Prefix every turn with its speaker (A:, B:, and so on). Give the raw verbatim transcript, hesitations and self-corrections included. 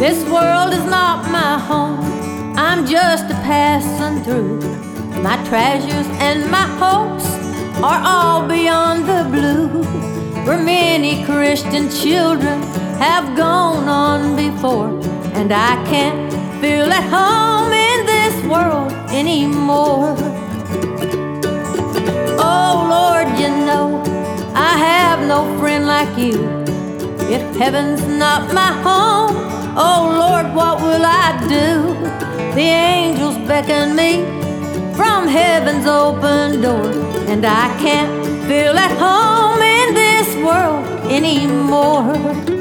A: This world is not my home, I'm just a passing through. My treasures and my hopes are all beyond the blue, where many Christian children have gone on before, and I can't feel at home in this world anymore. Oh Lord, you know I have no friend like you. If heaven's not my home, oh Lord, what will I do? The angels beckon me from heaven's open door, and I can't feel at home in this world anymore.